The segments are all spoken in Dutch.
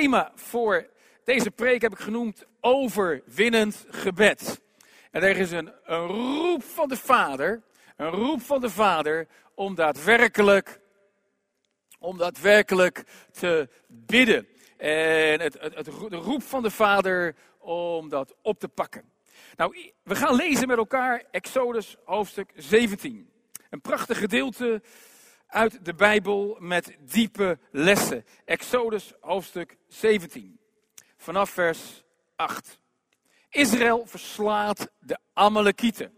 thema voor deze preek heb ik genoemd overwinnend gebed. En er is een roep van de Vader, om daadwerkelijk te bidden. En de roep van de Vader om dat op te pakken. Nou, we gaan lezen met elkaar Exodus hoofdstuk 17. Een prachtig gedeelte uit de Bijbel met diepe lessen. Exodus hoofdstuk 17. Vanaf vers 8. Israël verslaat de Amalekieten.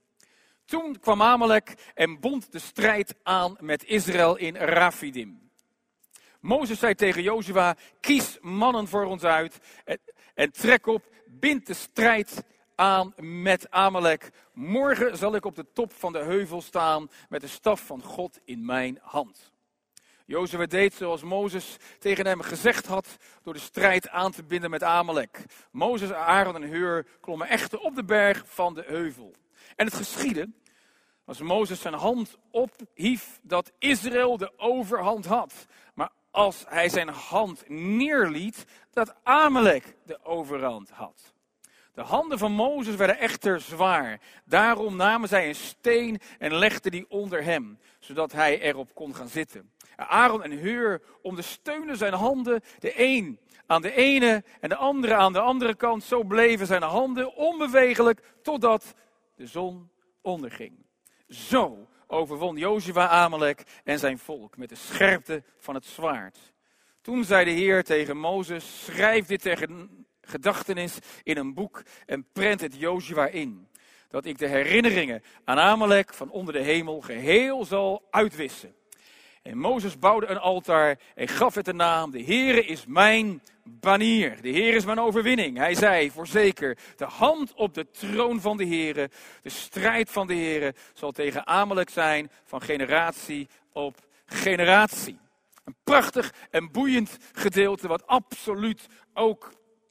Toen kwam Amalek en bond de strijd aan met Israël in Rafidim. Mozes zei tegen Jozua, kies mannen voor ons uit en trek op, bind de strijd aan met Amalek. Morgen zal ik op de top van de heuvel staan met de staf van God in mijn hand. Jozua deed zoals Mozes tegen hem gezegd had door de strijd aan te binden met Amalek. Mozes, Aaron en Hur klommen echter op de berg van de heuvel. En het geschiedde, als Mozes zijn hand ophief, dat Israël de overhand had. Maar als hij zijn hand neerliet, dat Amalek de overhand had. De handen van Mozes werden echter zwaar. Daarom namen zij een steen en legden die onder hem, zodat hij erop kon gaan zitten. Aaron en Hur ondersteunden zijn handen, de een aan de ene en de andere aan de andere kant. Zo bleven zijn handen onbewegelijk totdat de zon onderging. Zo overwon Jozua Amalek en zijn volk met de scherpte van het zwaard. Toen zei de Heer tegen Mozes, schrijf dit ter gedachtenis in een boek en prent het Jozua in. Dat ik de herinneringen aan Amalek van onder de hemel geheel zal uitwissen. En Mozes bouwde een altaar en gaf het de naam, de Heere is mijn banier. De Heer is mijn overwinning. Hij zei, voorzeker, de hand op de troon van de Heere, de strijd van de Heere zal tegen Amalek zijn van generatie op generatie. Een prachtig en boeiend gedeelte wat absoluut ook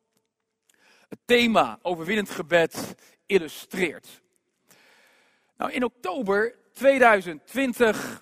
het thema overwinnend gebed illustreert. Nou, in oktober 2020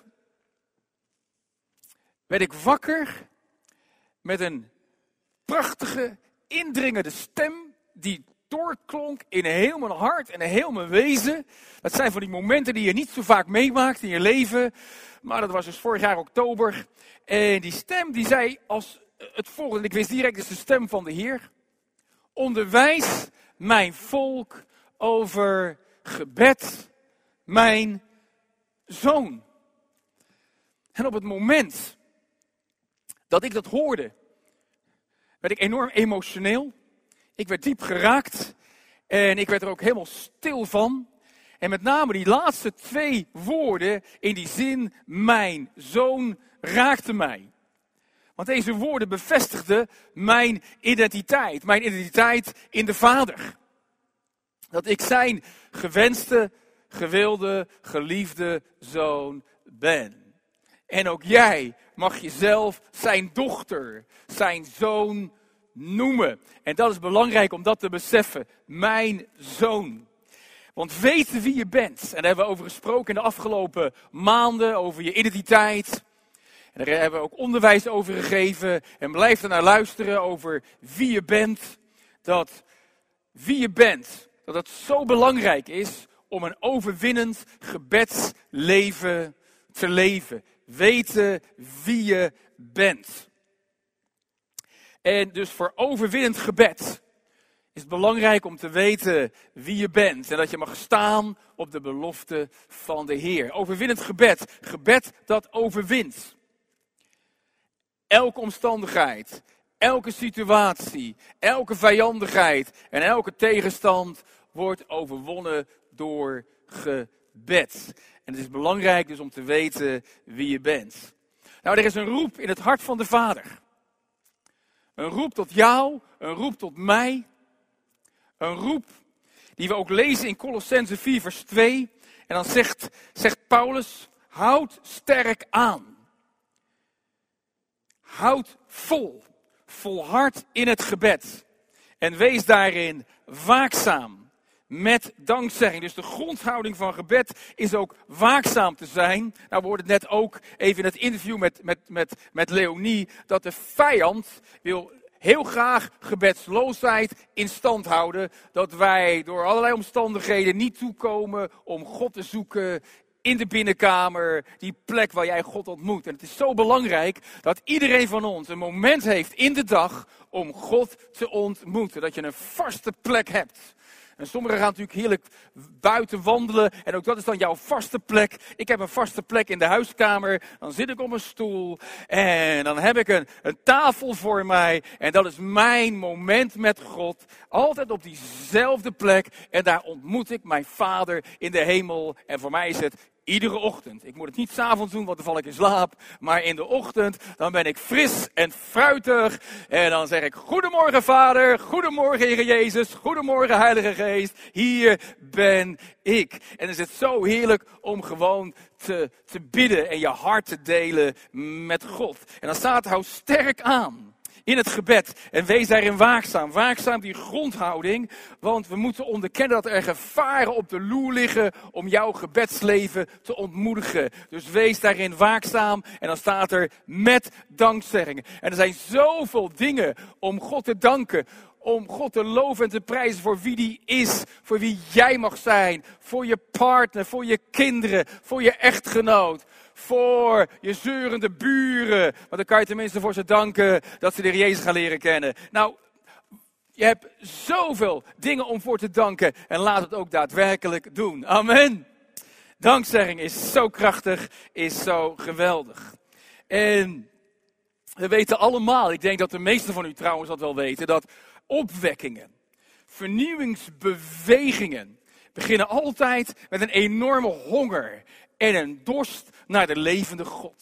werd ik wakker met een prachtige, indringende stem die doorklonk in heel mijn hart en heel mijn wezen. Dat zijn van die momenten die je niet zo vaak meemaakt in je leven. Maar dat was dus vorig jaar oktober. En die stem die zei als het volgende. Ik wist direct, het is de stem van de Heer. Onderwijs mijn volk over gebed, mijn zoon. En op het moment dat ik dat hoorde, werd ik enorm emotioneel. Ik werd diep geraakt en ik werd er ook helemaal stil van. En met name die laatste 2 woorden in die zin, mijn zoon, raakte mij. Want deze woorden bevestigden mijn identiteit in de Vader. Dat ik zijn gewenste, gewilde, geliefde zoon ben. En ook jij mag jezelf zijn dochter, zijn zoon noemen. En dat is belangrijk om dat te beseffen. Mijn zoon. Want weten wie je bent. En daar hebben we over gesproken in de afgelopen maanden. Over je identiteit. En daar hebben we ook onderwijs over gegeven. En blijf er naar luisteren over wie je bent. Dat wie je bent. Dat het zo belangrijk is om een overwinnend gebedsleven te leven. Weten wie je bent. En dus voor overwinnend gebed is het belangrijk om te weten wie je bent. En dat je mag staan op de belofte van de Heer. Overwinnend gebed. Gebed dat overwint. Elke omstandigheid, elke situatie, elke vijandigheid en elke tegenstand wordt overwonnen door gebed. En het is belangrijk dus om te weten wie je bent. Nou, er is een roep in het hart van de Vader. Een roep tot jou, een roep tot mij. Een roep die we ook lezen in Kolossenzen 4 vers 2. En dan zegt Paulus, houd sterk aan. Houd vol. Volhard in het gebed. En wees daarin waakzaam. Met dankzegging. Dus de grondhouding van gebed is ook waakzaam te zijn. Nou, we hoorden het net ook even in het interview met Leonie. Dat de vijand wil heel graag gebedsloosheid in stand houden. Dat wij door allerlei omstandigheden niet toekomen om God te zoeken in de binnenkamer, die plek waar jij God ontmoet. En het is zo belangrijk dat iedereen van ons een moment heeft in de dag om God te ontmoeten. Dat je een vaste plek hebt. En sommigen gaan natuurlijk heerlijk buiten wandelen. En ook dat is dan jouw vaste plek. Ik heb een vaste plek in de huiskamer. Dan zit ik op een stoel. En dan heb ik een tafel voor mij. En dat is mijn moment met God. Altijd op diezelfde plek. En daar ontmoet ik mijn Vader in de hemel. En voor mij is het iedere ochtend. Ik moet het niet 's avonds doen, want dan val ik in slaap. Maar in de ochtend, dan ben ik fris en fruitig. En dan zeg ik, goedemorgen Vader, goedemorgen Heer Jezus, goedemorgen Heilige Geest. Hier ben ik. En dan is het zo heerlijk om gewoon te bidden en je hart te delen met God. En dan staat, hou sterk aan in het gebed en wees daarin waakzaam. Waakzaam die grondhouding, want we moeten onderkennen dat er gevaren op de loer liggen om jouw gebedsleven te ontmoedigen. Dus wees daarin waakzaam en dan staat er met dankzeggingen. En er zijn zoveel dingen om God te danken, om God te loven en te prijzen voor wie die is, voor wie jij mag zijn, voor je partner, voor je kinderen, voor je echtgenoot. Voor je zeurende buren. Want dan kan je tenminste voor ze danken dat ze de Heer Jezus gaan leren kennen. Nou, je hebt zoveel dingen om voor te danken. En laat het ook daadwerkelijk doen. Amen. Dankzegging is zo krachtig, is zo geweldig. En we weten allemaal, ik denk dat de meesten van u trouwens dat wel weten, dat opwekkingen, vernieuwingsbewegingen beginnen altijd met een enorme honger en een dorst naar de levende God.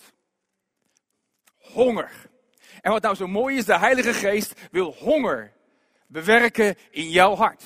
Honger. En wat nou zo mooi is, de Heilige Geest wil honger bewerken in jouw hart.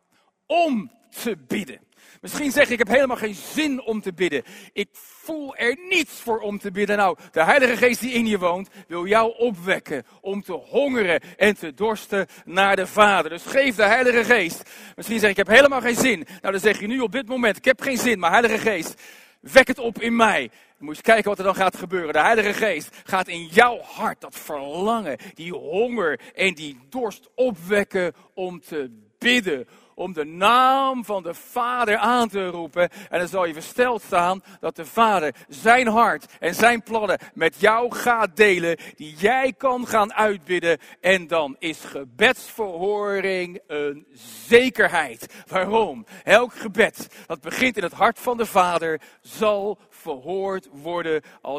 Om te bidden. Misschien zeg je, ik heb helemaal geen zin om te bidden. Ik voel er niets voor om te bidden. Nou, de Heilige Geest die in je woont, wil jou opwekken om te hongeren en te dorsten naar de Vader. Dus geef de Heilige Geest. Misschien zeg je, ik heb helemaal geen zin. Nou, dan zeg je nu op dit moment, ik heb geen zin, maar Heilige Geest, wek het op in mij. Dan moet je eens kijken wat er dan gaat gebeuren. De Heilige Geest gaat in jouw hart dat verlangen, die honger en die dorst opwekken om te bidden. Om de naam van de Vader aan te roepen. En dan zal je versteld staan dat de Vader zijn hart en zijn plannen met jou gaat delen. Die jij kan gaan uitbidden. En dan is gebedsverhoring een zekerheid. Waarom? Elk gebed dat begint in het hart van de Vader zal verhoord worden als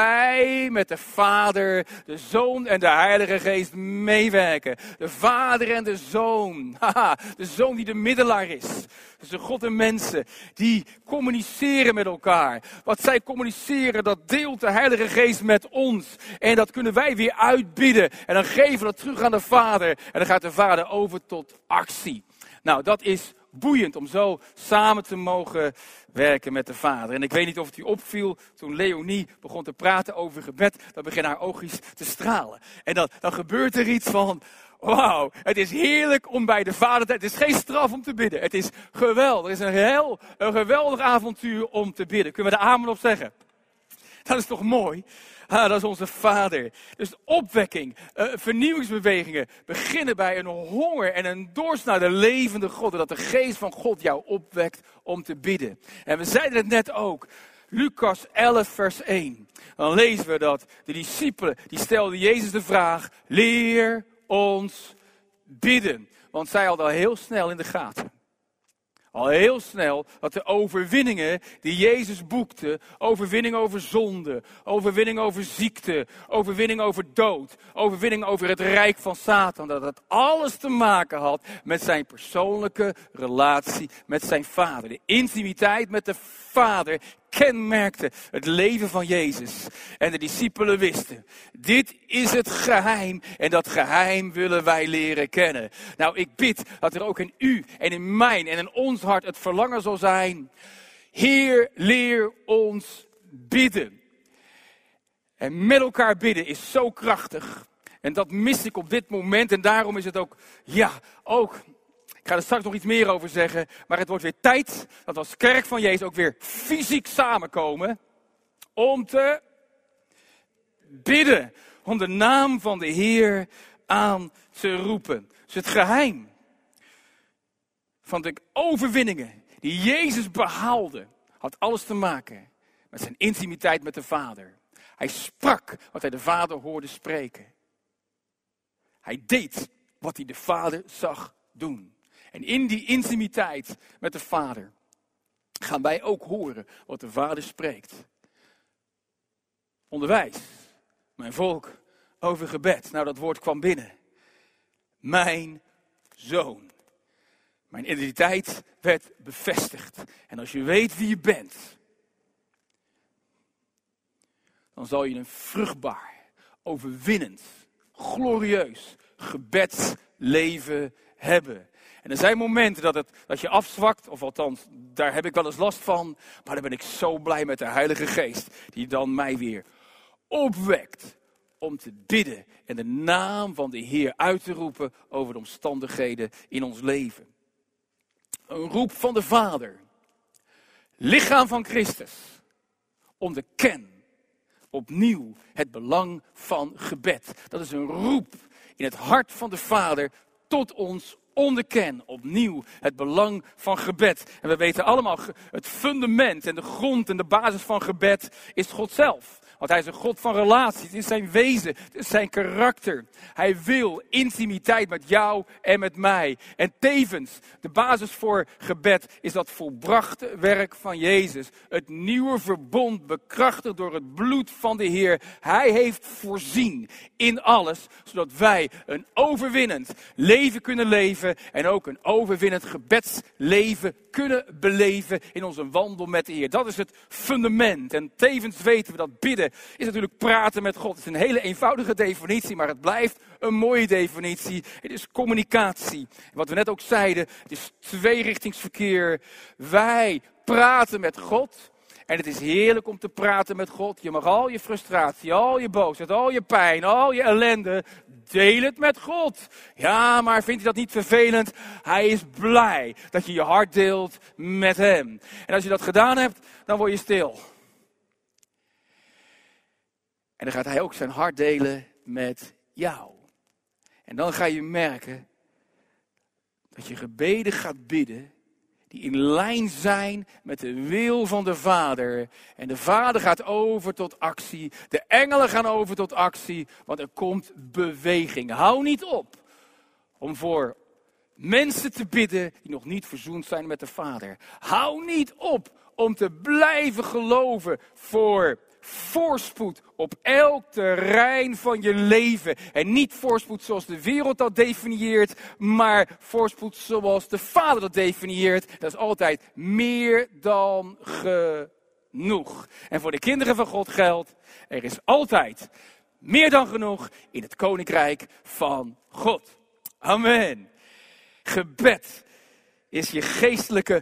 wij met de Vader, de Zoon en de Heilige Geest meewerken. De Vader en de Zoon. Haha, de Zoon die de middelaar is. Tussen God en mensen die communiceren met elkaar. Wat zij communiceren, dat deelt de Heilige Geest met ons. En dat kunnen wij weer uitbidden. En dan geven we dat terug aan de Vader. En dan gaat de Vader over tot actie. Nou, dat is boeiend om zo samen te mogen werken met de Vader. En ik weet niet of het u opviel toen Leonie begon te praten over gebed. Dan beginnen haar oogjes te stralen. En dan gebeurt er iets van, wauw, het is heerlijk om bij de Vader te... Het is geen straf om te bidden. Het is geweldig. Het is een geweldig avontuur om te bidden. Kunnen we de amen op zeggen? Dat is toch mooi? Dat is onze Vader. Dus opwekking, vernieuwingsbewegingen beginnen bij een honger en een dorst naar de levende God. En dat de geest van God jou opwekt om te bidden. En we zeiden het net ook. Lucas 11 vers 1. Dan lezen we dat de discipelen, die stelden Jezus de vraag, leer ons bidden. Want zij hadden al heel snel in de gaten. Al heel snel dat de overwinningen die Jezus boekte, overwinning over zonde, overwinning over ziekte, overwinning over dood, overwinning over het rijk van Satan, dat het alles te maken had met zijn persoonlijke relatie met zijn Vader. De intimiteit met de Vader kenmerkte het leven van Jezus. En de discipelen wisten, dit is het geheim en dat geheim willen wij leren kennen. Nou, ik bid dat er ook in u en in mijn en in ons hart het verlangen zal zijn. Heer, leer ons bidden. En met elkaar bidden is zo krachtig. En dat mis ik op dit moment en daarom is het ook, ik ga er straks nog iets meer over zeggen, maar het wordt weer tijd dat we als kerk van Jezus ook weer fysiek samenkomen om te bidden. Om de naam van de Heer aan te roepen. Dus het geheim van de overwinningen die Jezus behaalde, had alles te maken met zijn intimiteit met de Vader. Hij sprak wat hij de Vader hoorde spreken. Hij deed wat hij de Vader zag doen. En in die intimiteit met de Vader gaan wij ook horen wat de Vader spreekt. Onderwijs, mijn volk, over gebed. Nou, dat woord kwam binnen. Mijn zoon. Mijn identiteit werd bevestigd. En als je weet wie je bent, dan zal je een vruchtbaar, overwinnend, glorieus gebedsleven hebben. En er zijn momenten dat je afzwakt, of althans, daar heb ik wel eens last van. Maar dan ben ik zo blij met de Heilige Geest, die dan mij weer opwekt om te bidden en de naam van de Heer uit te roepen over de omstandigheden in ons leven. Een roep van de Vader, lichaam van Christus, onderken opnieuw het belang van gebed. Dat is een roep in het hart van de Vader tot ons. Onderken opnieuw het belang van gebed. En we weten allemaal, het fundament en de grond en de basis van gebed is God zelf. Want hij is een God van relatie. Het is zijn wezen, het is zijn karakter. Hij wil intimiteit met jou en met mij. En tevens, de basis voor gebed is dat volbrachte werk van Jezus. Het nieuwe verbond bekrachtigd door het bloed van de Heer. Hij heeft voorzien in alles, zodat wij een overwinnend leven kunnen leven. En ook een overwinnend gebedsleven kunnen beleven in onze wandel met de Heer. Dat is het fundament. En tevens weten we dat bidden is natuurlijk praten met God. Het is een hele eenvoudige definitie, maar het blijft een mooie definitie. Het is communicatie. En wat we net ook zeiden, het is tweerichtingsverkeer. Wij praten met God. En het is heerlijk om te praten met God. Je mag al je frustratie, al je boosheid, al je pijn, al je ellende, deel het met God. Ja, maar vindt hij dat niet vervelend? Hij is blij dat je je hart deelt met hem. En als je dat gedaan hebt, dan word je stil. En dan gaat hij ook zijn hart delen met jou. En dan ga je merken dat je gebeden gaat bidden die in lijn zijn met de wil van de Vader. En de Vader gaat over tot actie. De engelen gaan over tot actie. Want er komt beweging. Hou niet op om voor mensen te bidden die nog niet verzoend zijn met de Vader. Hou niet op om te blijven geloven voor voorspoed op elk terrein van je leven. En niet voorspoed zoals de wereld dat definieert, maar voorspoed zoals de Vader dat definieert. Dat is altijd meer dan genoeg. En voor de kinderen van God geldt, er is altijd meer dan genoeg in het koninkrijk van God. Amen. Gebed is je geestelijke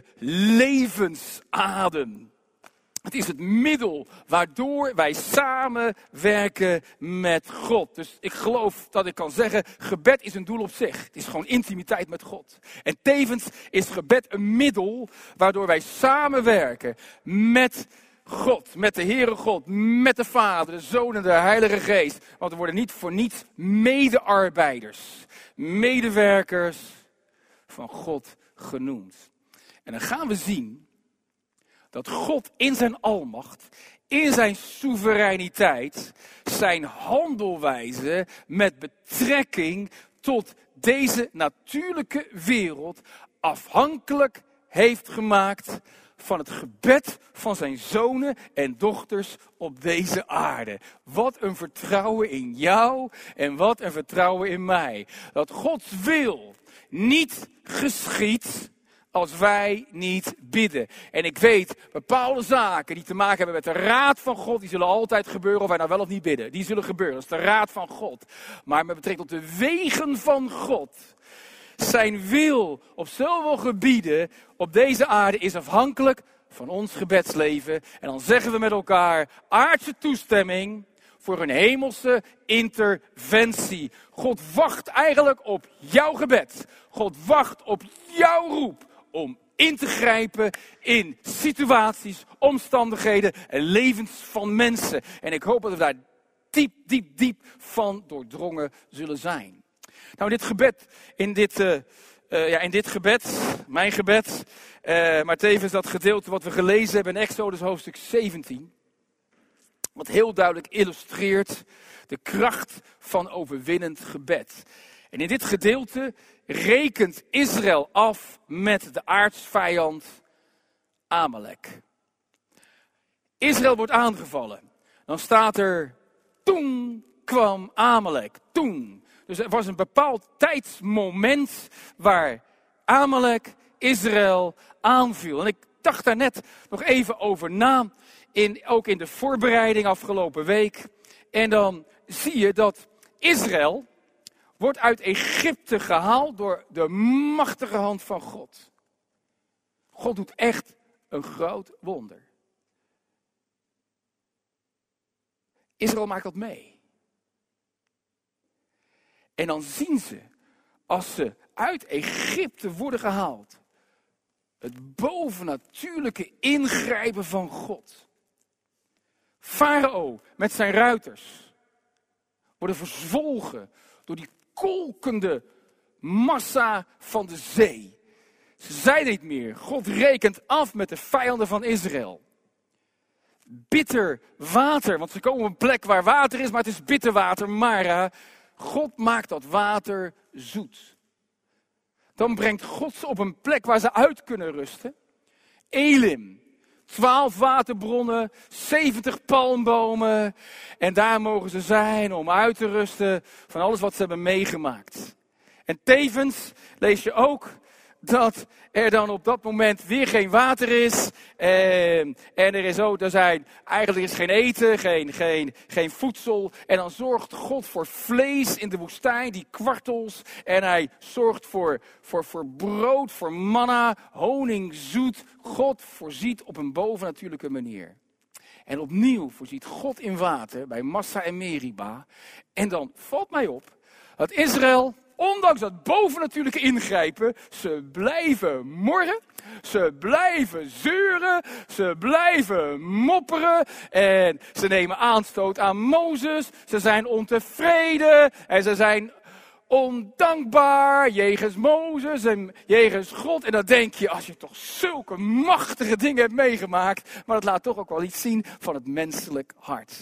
levensadem. Het is het middel waardoor wij samenwerken met God. Dus ik geloof dat ik kan zeggen, gebed is een doel op zich. Het is gewoon intimiteit met God. En tevens is gebed een middel waardoor wij samenwerken met God. Met de Heere God, met de Vader, de Zoon en de Heilige Geest. Want we worden niet voor niets medearbeiders, medewerkers van God genoemd. En dan gaan we zien dat God in zijn almacht, in zijn soevereiniteit, zijn handelwijze met betrekking tot deze natuurlijke wereld afhankelijk heeft gemaakt van het gebed van zijn zonen en dochters op deze aarde. Wat een vertrouwen in jou en wat een vertrouwen in mij. Dat Gods wil niet geschiedt als wij niet bidden. En ik weet, bepaalde zaken die te maken hebben met de raad van God, die zullen altijd gebeuren of wij nou wel of niet bidden. Die zullen gebeuren, dat is de raad van God. Maar met betrekking tot de wegen van God, zijn wil op zoveel gebieden op deze aarde is afhankelijk van ons gebedsleven. En dan zeggen we met elkaar, aardse toestemming voor een hemelse interventie. God wacht eigenlijk op jouw gebed. God wacht op jouw roep om in te grijpen in situaties, omstandigheden en levens van mensen. En ik hoop dat we daar diep van doordrongen zullen zijn. Nou, in dit gebed, mijn gebed, maar tevens dat gedeelte wat we gelezen hebben in Exodus hoofdstuk 17, wat heel duidelijk illustreert de kracht van overwinnend gebed. En in dit gedeelte rekent Israël af met de aartsvijand Amalek. Israël wordt aangevallen. Dan staat er, toen kwam Amalek. Toen. Dus er was een bepaald tijdsmoment waar Amalek Israël aanviel. En ik dacht daar net nog even over na, ook in de voorbereiding afgelopen week. En dan zie je dat Israël wordt uit Egypte gehaald door de machtige hand van God. God doet echt een groot wonder. Israël maakt dat mee. En dan zien ze, als ze uit Egypte worden gehaald, het bovennatuurlijke ingrijpen van God. Farao met zijn ruiters worden verzwolgen door die kolkende massa van de zee. Ze zeiden niet meer. God rekent af met de vijanden van Israël. Bitter water, want ze komen op een plek waar water is, maar het is bitter water, Mara. God maakt dat water zoet. Dan brengt God ze op een plek waar ze uit kunnen rusten. Elim, 12 waterbronnen, 70 palmbomen. En daar mogen ze zijn om uit te rusten van alles wat ze hebben meegemaakt. En tevens lees je ook dat er dan op dat moment weer geen water is. En eigenlijk is geen eten, geen voedsel. En dan zorgt God voor vlees in de woestijn, die kwartels. En hij zorgt voor brood, voor manna, honing, zoet. God voorziet op een bovennatuurlijke manier. En opnieuw voorziet God in water bij Massa en Meriba. En dan valt mij op dat Israël, ondanks dat bovennatuurlijke ingrijpen, ze blijven morren, ze blijven zeuren, ze blijven mopperen en ze nemen aanstoot aan Mozes. Ze zijn ontevreden en ze zijn ondankbaar jegens Mozes en jegens God. En dan denk je, als je toch zulke machtige dingen hebt meegemaakt, maar dat laat toch ook wel iets zien van het menselijk hart.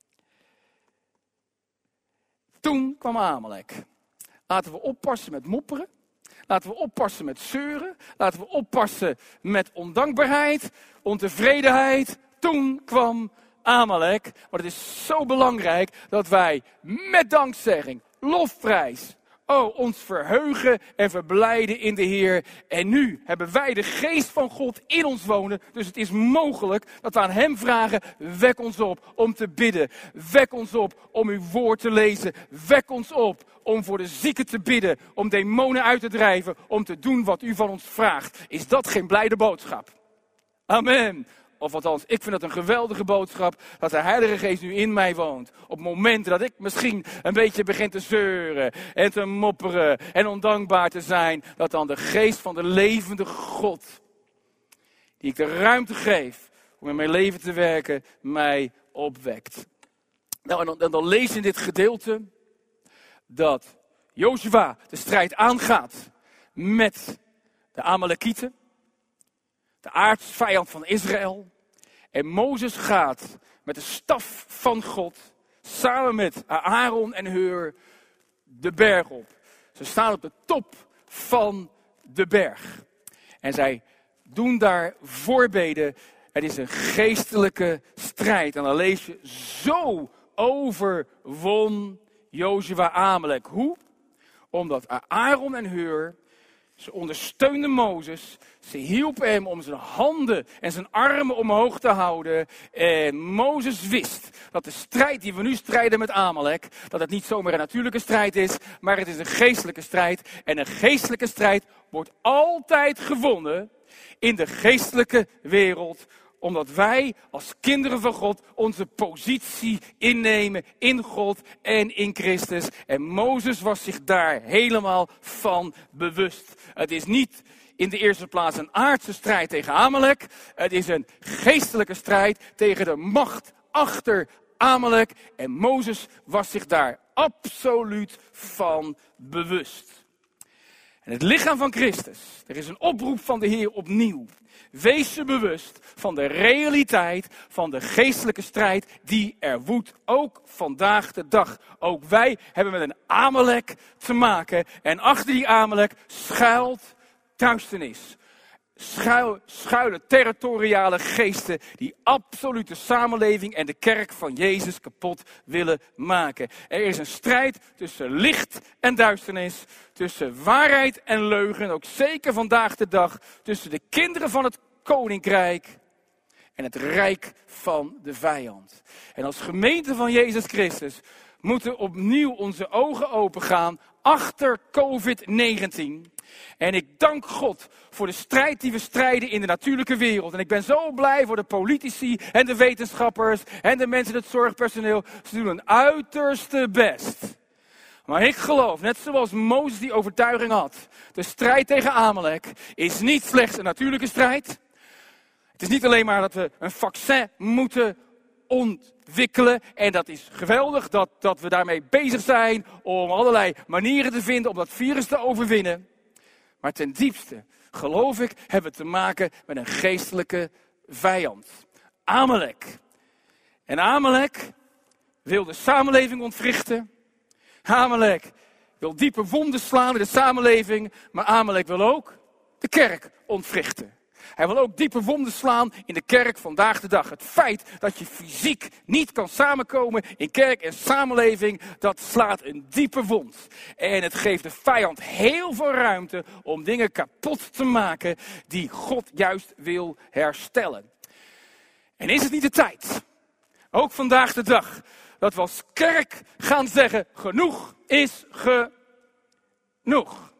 Toen kwam Amalek. Laten we oppassen met mopperen. Laten we oppassen met zeuren. Laten we oppassen met ondankbaarheid, ontevredenheid. Toen kwam Amalek. Maar het is zo belangrijk dat wij met dankzegging, lofprijs, ons verheugen en verblijden in de Heer. En nu hebben wij de geest van God in ons wonen. Dus het is mogelijk dat we aan hem vragen, wek ons op om te bidden. Wek ons op om uw woord te lezen. Wek ons op om voor de zieken te bidden. Om demonen uit te drijven. Om te doen wat u van ons vraagt. Is dat geen blijde boodschap? Amen. Of althans, ik vind het een geweldige boodschap dat de Heilige Geest nu in mij woont. Op momenten dat ik misschien een beetje begin te zeuren en te mopperen en ondankbaar te zijn. Dat dan de Geest van de levende God, die ik de ruimte geef om in mijn leven te werken, mij opwekt. Nou, en dan lees je in dit gedeelte dat Jozua de strijd aangaat met de Amalekieten. De aartsvijand van Israël. En Mozes gaat met de staf van God, samen met Aaron en Hur, de berg op. Ze staan op de top van de berg. En zij doen daar voorbeden. Het is een geestelijke strijd. En dan lees je, zo overwon Jozua Amalek. Hoe? Omdat Aaron en Hur, ze ondersteunden Mozes. Ze hielpen hem om zijn handen en zijn armen omhoog te houden. En Mozes wist dat de strijd die we nu strijden met Amalek, dat het niet zomaar een natuurlijke strijd is, maar het is een geestelijke strijd. En een geestelijke strijd wordt altijd gewonnen in de geestelijke wereld, omdat wij als kinderen van God onze positie innemen in God en in Christus. En Mozes was zich daar helemaal van bewust. Het is niet in de eerste plaats een aardse strijd tegen Amalek. Het is een geestelijke strijd tegen de macht achter Amalek. En Mozes was zich daar absoluut van bewust. En het lichaam van Christus, er is een oproep van de Heer opnieuw. Wees je bewust van de realiteit van de geestelijke strijd die er woedt, ook vandaag de dag. Ook wij hebben met een Amalek te maken en achter die Amalek schuilt duisternis. Schuilen territoriale geesten die absolute samenleving en de kerk van Jezus kapot willen maken. Er is een strijd tussen licht en duisternis, tussen waarheid en leugen, ook zeker vandaag de dag, tussen de kinderen van het koninkrijk en het rijk van de vijand. En als gemeente van Jezus Christus moeten opnieuw onze ogen opengaan achter COVID-19. En ik dank God voor de strijd die we strijden in de natuurlijke wereld. En ik ben zo blij voor de politici en de wetenschappers en de mensen in het zorgpersoneel. Ze doen hun uiterste best. Maar ik geloof, net zoals Mozes die overtuiging had, de strijd tegen Amalek is niet slechts een natuurlijke strijd. Het is niet alleen maar dat we een vaccin moeten ontwikkelen. En dat is geweldig dat we daarmee bezig zijn om allerlei manieren te vinden om dat virus te overwinnen. Maar ten diepste, geloof ik, hebben we te maken met een geestelijke vijand. Amalek. En Amalek wil de samenleving ontwrichten. Amalek wil diepe wonden slaan in de samenleving. Maar Amalek wil ook de kerk ontwrichten. Hij wil ook diepe wonden slaan in de kerk vandaag de dag. Het feit dat je fysiek niet kan samenkomen in kerk en samenleving, dat slaat een diepe wond. En het geeft de vijand heel veel ruimte om dingen kapot te maken die God juist wil herstellen. En is het niet de tijd, ook vandaag de dag, dat we als kerk gaan zeggen, genoeg is genoeg.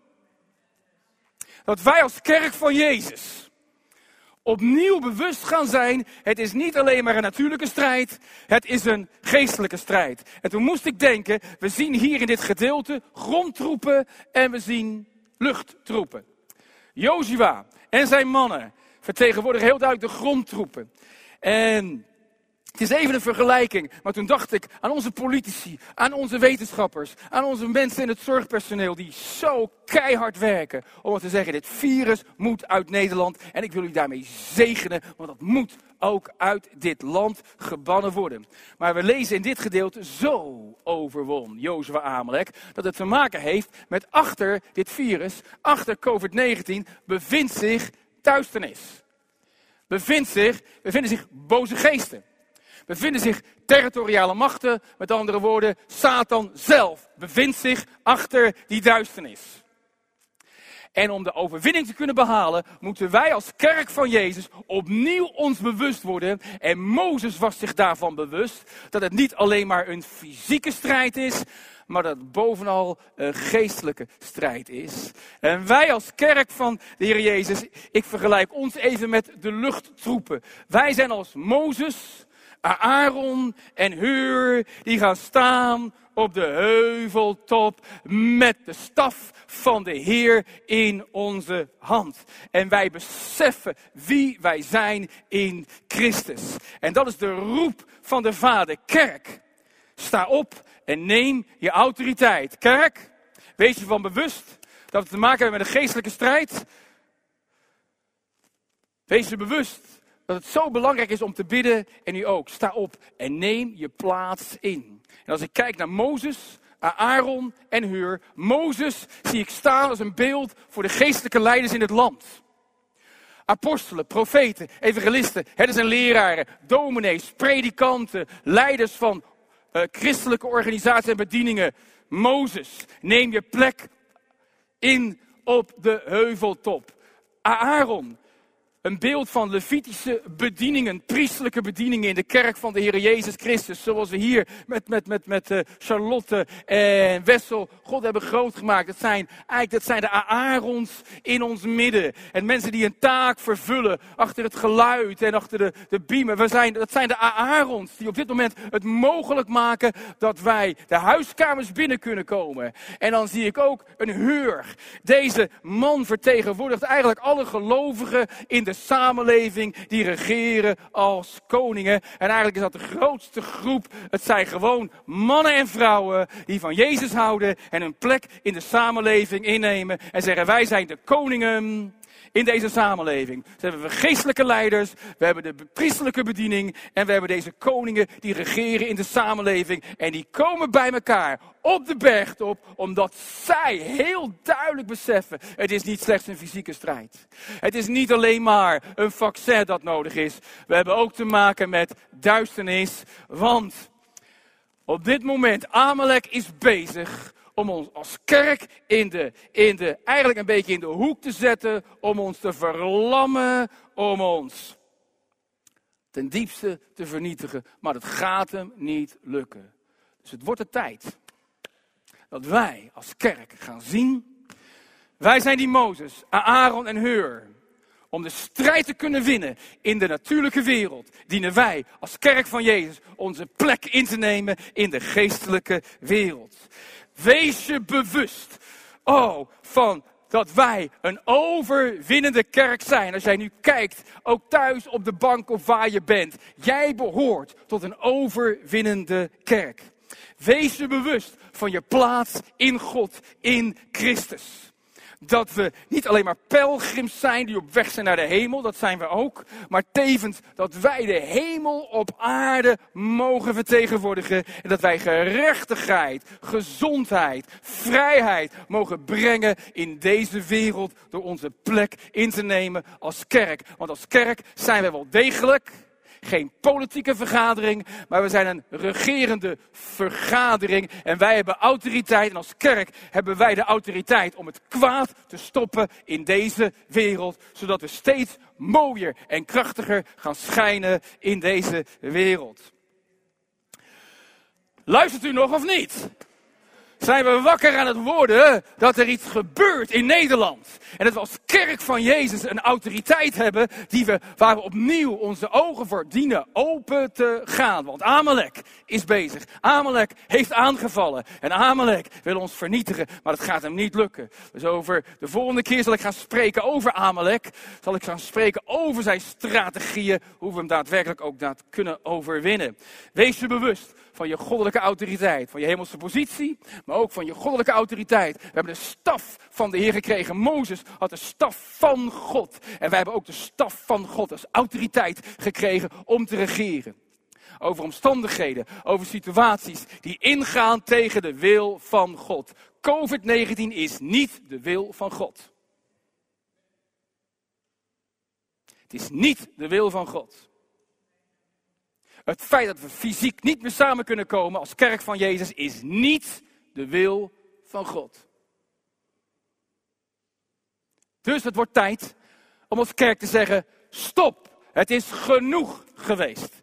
Dat wij als kerk van Jezus opnieuw bewust gaan zijn, het is niet alleen maar een natuurlijke strijd, het is een geestelijke strijd. En toen moest ik denken, we zien hier in dit gedeelte grondtroepen en we zien luchttroepen. Jozua en zijn mannen vertegenwoordigen heel duidelijk de grondtroepen. En het is even een vergelijking, maar toen dacht ik aan onze politici, aan onze wetenschappers, aan onze mensen in het zorgpersoneel die zo keihard werken om te zeggen, dit virus moet uit Nederland en ik wil u daarmee zegenen, want dat moet ook uit dit land gebannen worden. Maar we lezen in dit gedeelte, zo overwon Jozua Amalek, dat het te maken heeft met achter dit virus, achter COVID-19, bevindt zich duisternis. Bevinden zich boze geesten. Bevinden zich territoriale machten, met andere woorden, Satan zelf bevindt zich achter die duisternis. En om de overwinning te kunnen behalen, moeten wij als kerk van Jezus opnieuw ons bewust worden. En Mozes was zich daarvan bewust, dat het niet alleen maar een fysieke strijd is, maar dat het bovenal een geestelijke strijd is. En wij als kerk van de Heer Jezus, ik vergelijk ons even met de luchttroepen. Wij zijn als Mozes, Aaron en Hur, die gaan staan op de heuveltop met de staf van de Heer in onze hand. En wij beseffen wie wij zijn in Christus. En dat is de roep van de Vader. Kerk, sta op en neem je autoriteit. Kerk, wees je van bewust dat we te maken hebben met een geestelijke strijd. Wees je bewust dat het zo belangrijk is om te bidden en u ook. Sta op en neem je plaats in. En als ik kijk naar Mozes, Aaron en Hur. Mozes zie ik staan als een beeld voor de geestelijke leiders in het land. Apostelen, profeten, evangelisten, herders en leraren, dominees, predikanten, leiders van christelijke organisaties en bedieningen. Mozes, neem je plek in op de heuveltop. Aaron, een beeld van Levitische bedieningen, priestelijke bedieningen in de kerk van de Heer Jezus Christus. Zoals we hier met Charlotte en Wessel God hebben groot gemaakt. Dat zijn de Aarons in ons midden. En mensen die een taak vervullen achter het geluid en achter de biemen. Dat zijn de Aarons die op dit moment het mogelijk maken dat wij de huiskamers binnen kunnen komen. En dan zie ik ook een Hur. Deze man vertegenwoordigt eigenlijk alle gelovigen in de samenleving die regeren als koningen. En eigenlijk is dat de grootste groep. Het zijn gewoon mannen en vrouwen die van Jezus houden en hun plek in de samenleving innemen. En zeggen, wij zijn de koningen in deze samenleving. Dus hebben we geestelijke leiders, we hebben de priestelijke bediening en we hebben deze koningen die regeren in de samenleving. En die komen bij elkaar op de bergtop, omdat zij heel duidelijk beseffen, het is niet slechts een fysieke strijd. Het is niet alleen maar een vaccin dat nodig is. We hebben ook te maken met duisternis, want op dit moment, Amalek is bezig om ons als kerk eigenlijk een beetje in de hoek te zetten, om ons te verlammen, om ons ten diepste te vernietigen. Maar dat gaat hem niet lukken. Dus het wordt de tijd dat wij als kerk gaan zien, wij zijn die Mozes, Aaron en Hur. Om de strijd te kunnen winnen in de natuurlijke wereld, dienen wij als kerk van Jezus onze plek in te nemen in de geestelijke wereld. Wees je bewust, van dat wij een overwinnende kerk zijn. Als jij nu kijkt, ook thuis op de bank of waar je bent. Jij behoort tot een overwinnende kerk. Wees je bewust van je plaats in God, in Christus. Dat we niet alleen maar pelgrims zijn die op weg zijn naar de hemel, dat zijn we ook. Maar tevens dat wij de hemel op aarde mogen vertegenwoordigen. En dat wij gerechtigheid, gezondheid, vrijheid mogen brengen in deze wereld door onze plek in te nemen als kerk. Want als kerk zijn we wel degelijk geen politieke vergadering, maar we zijn een regerende vergadering. En wij hebben autoriteit. En als kerk hebben wij de autoriteit om het kwaad te stoppen in deze wereld. Zodat we steeds mooier en krachtiger gaan schijnen in deze wereld. Luistert u nog of niet? Zijn we wakker aan het worden dat er iets gebeurt in Nederland. En dat we als kerk van Jezus een autoriteit hebben waar we opnieuw onze ogen voor dienen open te gaan. Want Amalek is bezig. Amalek heeft aangevallen. En Amalek wil ons vernietigen, maar het gaat hem niet lukken. Dus de volgende keer zal ik gaan spreken over Amalek. Zal ik gaan spreken over zijn strategieën. Hoe we hem daadwerkelijk ook kunnen overwinnen. Wees je bewust van je goddelijke autoriteit, van je hemelse positie, maar ook van je goddelijke autoriteit. We hebben de staf van de Heer gekregen. Mozes had de staf van God. En wij hebben ook de staf van God als autoriteit gekregen om te regeren. Over omstandigheden, over situaties die ingaan tegen de wil van God. COVID-19 is niet de wil van God. Het is niet de wil van God. Het feit dat we fysiek niet meer samen kunnen komen als kerk van Jezus is niet de wil van God. Dus het wordt tijd om als kerk te zeggen, stop, het is genoeg geweest.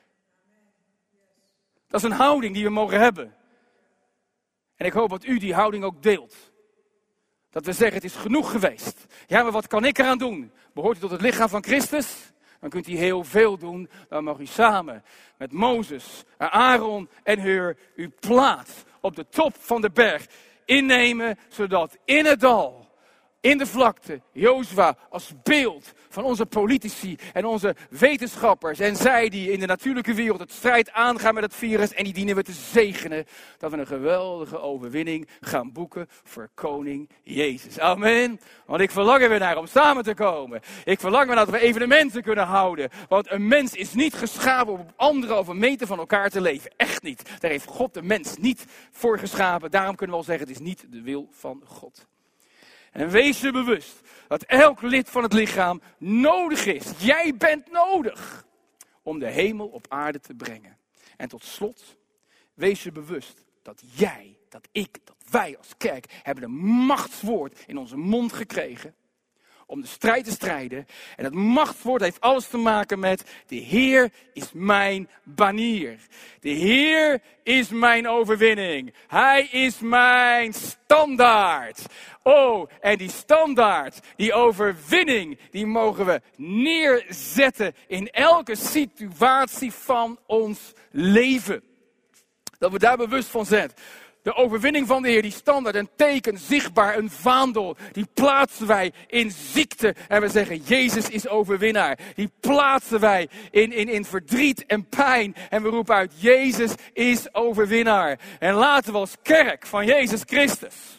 Dat is een houding die we mogen hebben. En ik hoop dat u die houding ook deelt. Dat we zeggen, het is genoeg geweest. Ja, maar wat kan ik eraan doen? Behoort u tot het lichaam van Christus? Dan kunt u heel veel doen. Dan mag u samen met Mozes, Aaron en Hur uw plaats op de top van de berg innemen. Zodat in het dal, in de vlakte, Jozua als beeld van onze politici en onze wetenschappers. En zij die in de natuurlijke wereld het strijd aangaan met het virus. En die dienen we te zegenen. Dat we een geweldige overwinning gaan boeken voor koning Jezus. Amen. Want ik verlang er weer naar om samen te komen. Ik verlang er naar dat we evenementen kunnen houden. Want een mens is niet geschapen om op 1,5 meter van elkaar te leven. Echt niet. Daar heeft God de mens niet voor geschapen. Daarom kunnen we al zeggen, het is niet de wil van God. En wees je bewust dat elk lid van het lichaam nodig is. Jij bent nodig om de hemel op aarde te brengen. En tot slot, wees je bewust dat jij, dat ik, dat wij als kerk hebben een machtswoord in onze mond gekregen. Om de strijd te strijden. En dat machtswoord heeft alles te maken met de Heer is mijn banier. De Heer is mijn overwinning. Hij is mijn standaard. Oh, en die standaard, die overwinning, die mogen we neerzetten in elke situatie van ons leven. Dat we daar bewust van zijn. De overwinning van de Heer, die standaard, een teken, zichtbaar, een vaandel. Die plaatsen wij in ziekte. En we zeggen, Jezus is overwinnaar. Die plaatsen wij in verdriet en pijn. En we roepen uit, Jezus is overwinnaar. En laten we als kerk van Jezus Christus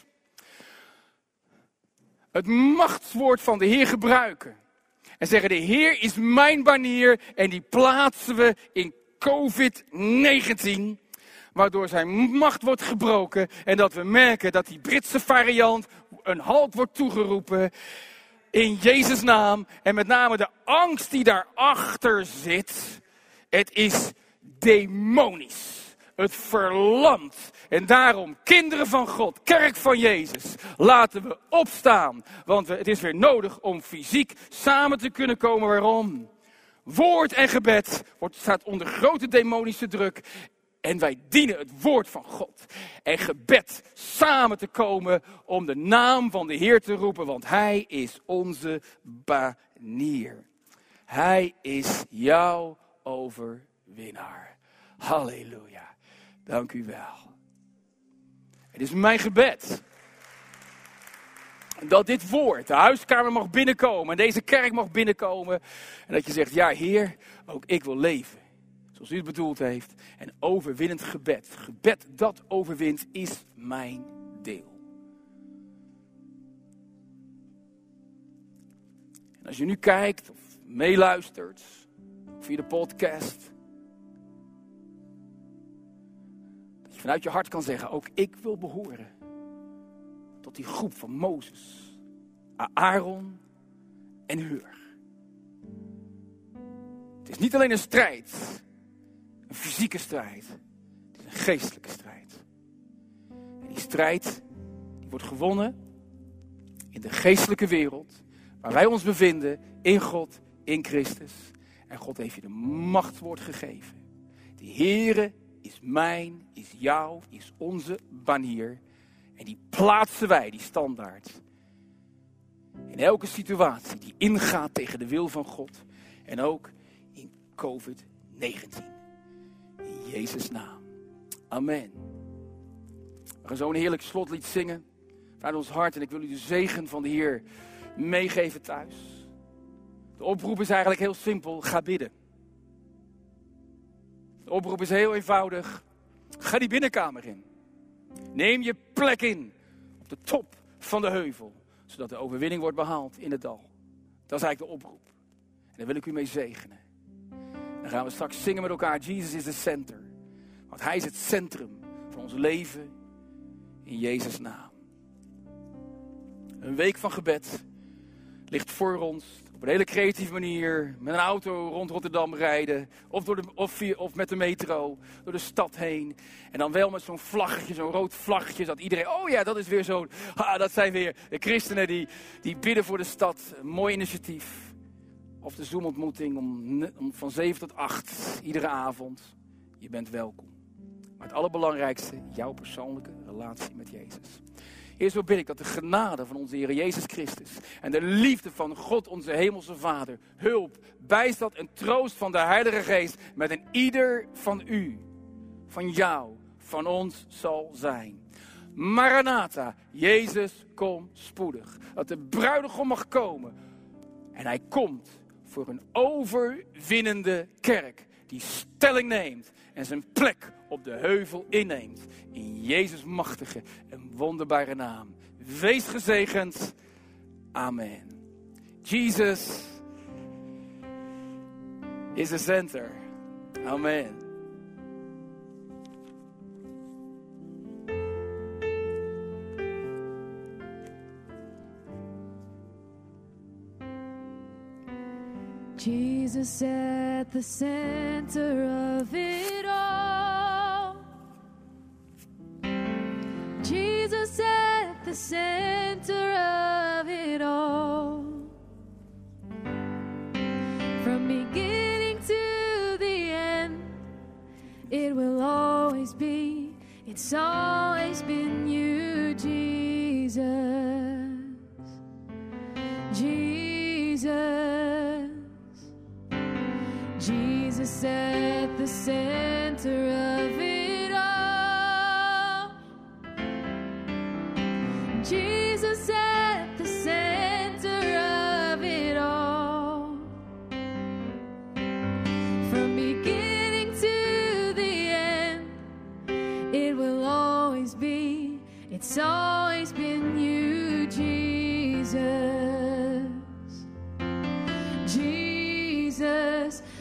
het machtswoord van de Heer gebruiken. En zeggen, de Heer is mijn banier. En die plaatsen we in COVID-19. Waardoor zijn macht wordt gebroken. En dat we merken dat die Britse variant een halt wordt toegeroepen. In Jezus' naam. En met name de angst die daarachter zit. Het is demonisch. Het verlamt. En daarom, kinderen van God, kerk van Jezus, laten we opstaan. Want het is weer nodig om fysiek samen te kunnen komen. Waarom? Woord en gebed staat onder grote demonische druk. En wij dienen het woord van God. En gebed samen te komen om de naam van de Heer te roepen. Want Hij is onze banier. Hij is jouw overwinnaar. Halleluja. Dank u wel. Het is mijn gebed dat dit woord de huiskamer mag binnenkomen. En deze kerk mag binnenkomen. En dat je zegt, ja Heer, ook ik wil leven. Zoals u het bedoeld heeft. En overwinnend gebed. Gebed dat overwint is mijn deel. En als je nu kijkt of meeluistert. Via de podcast. Dat je vanuit je hart kan zeggen. Ook ik wil behoren. Tot die groep van Mozes. Aaron en Hur. Het is niet alleen een strijd. Een fysieke strijd. Het is een geestelijke strijd. En die strijd die wordt gewonnen in de geestelijke wereld. Waar wij ons bevinden. In God, in Christus. En God heeft je de machtwoord gegeven. De Heere is mijn, is jouw, is onze banier. En die plaatsen wij, die standaard. In elke situatie die ingaat tegen de wil van God. En ook in COVID-19. In Jezus' naam. Amen. We gaan zo een heerlijk slotlied zingen. Vanuit ons hart. En ik wil u de zegen van de Heer meegeven thuis. De oproep is eigenlijk heel simpel. Ga bidden. De oproep is heel eenvoudig. Ga die binnenkamer in. Neem je plek in. Op de top van de heuvel. Zodat de overwinning wordt behaald in het dal. Dat is eigenlijk de oproep. En daar wil ik u mee zegenen. Dan gaan we straks zingen met elkaar. Jesus is the center. Want Hij is het centrum van ons leven. In Jezus' naam. Een week van gebed ligt voor ons. Op een hele creatieve manier. Met een auto rond Rotterdam rijden. Of met de metro. Door de stad heen. En dan wel met zo'n vlaggetje. Zo'n rood vlaggetje. Dat iedereen. Oh ja, dat is weer zo. Dat zijn weer de christenen die bidden voor de stad. Een mooi initiatief. Of de Zoom-ontmoeting om van 7 tot 8. Iedere avond. Je bent welkom. Maar het allerbelangrijkste. Jouw persoonlijke relatie met Jezus. Eerst zo bid ik dat de genade van onze Heer Jezus Christus en de liefde van God onze Hemelse Vader, hulp, bijstand en troost van de Heilige Geest met een ieder van u, van jou, van ons zal zijn. Maranatha, Jezus, kom spoedig. Dat de bruidegom mag komen. En hij komt voor een overwinnende kerk die stelling neemt en zijn plek op de heuvel inneemt. In Jezus' machtige en wonderbare naam. Wees gezegend. Amen. Jesus is the center. Amen. Jesus at the center of it all. Jesus at the center of it all. From beginning to the end, it will always be, it's always been you, Jesus. Jesus. Jesus at the center of it all.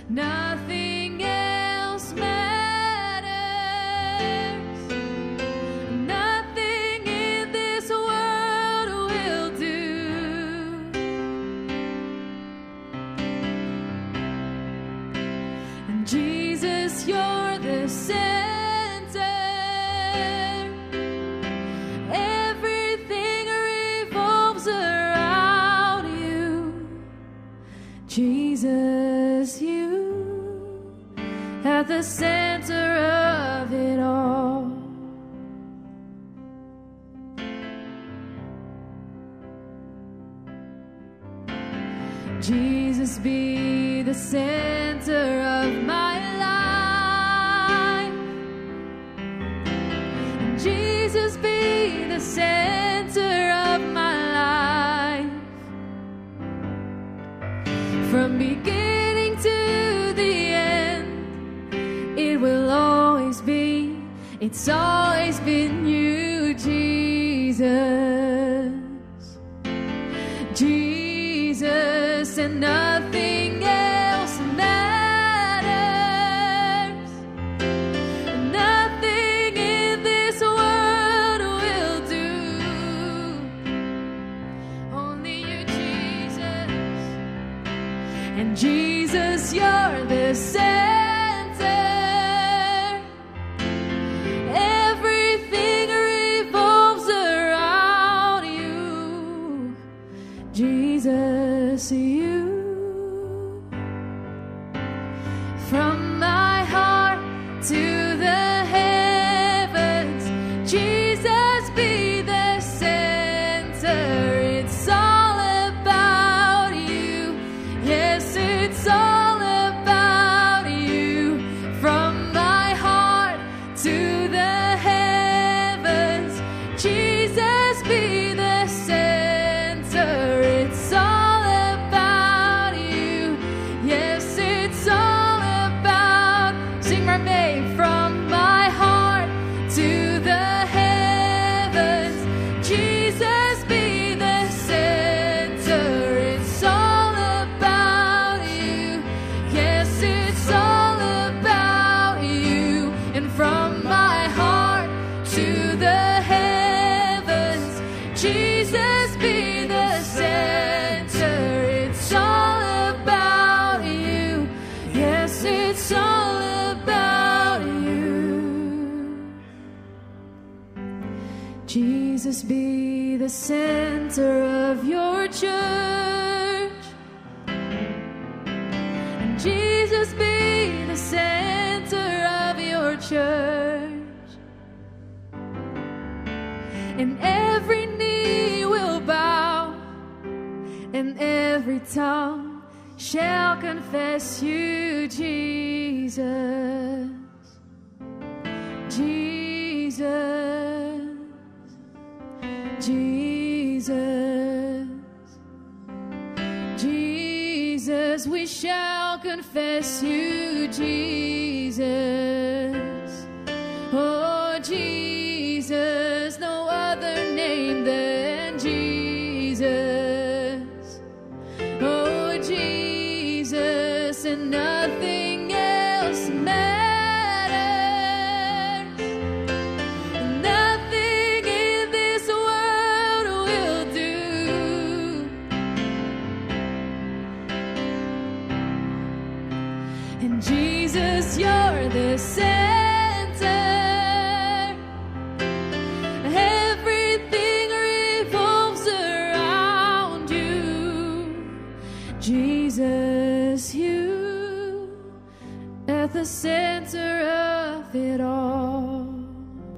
Nothing else matters. Nothing in this world will do. And Jesus, you're the center. Everything revolves around you. Jesus, you at the center of it all. Jesus, be the center of my life. Jesus, be the center of my life. From beginning to the end, it will always be, it's always been you, Jesus. Jesus, and nothing else matters. Nothing in this world will do. Only you, Jesus. And Jesus, you're the center. Everything revolves around you. Jesus, you. From my heart to the heavens, Jesus, be the center. It's all about you. Yes, it's all about you. From my heart to the heavens, Jesus, be the center. It's all about you. Yes, it's all about. Sing with me. From my heart to the heavens, Jesus, be the center. It's all about you. Yes, it's all about you. And from my heart to the heavens, Jesus, be the center. It's all about you. Yes, it's all about you. Jesus, be the center of your church. And Jesus, be the center of your church. And every knee will bow, and every tongue shall confess you, Jesus. Jesus. Jesus. Jesus, we shall confess you, Jesus. Oh, Jesus, no other name than Jesus. Oh, Jesus, and nothing else matters. Nothing in this world will do. And Jesus, you're the center. Everything revolves around you. Jesus, you at the center of it all.